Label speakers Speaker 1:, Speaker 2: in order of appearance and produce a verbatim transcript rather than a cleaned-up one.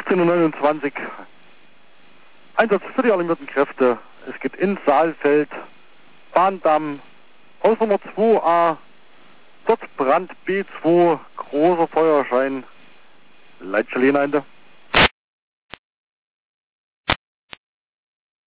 Speaker 1: fünfzehn Uhr neunundzwanzig. Einsatz für die alarmierten Kräfte. Es geht ins Saalfeld, Bahndamm, Haus Nummer zwei a, dort Brand B zwei, großer Feuerschein, Leitstelle hinein.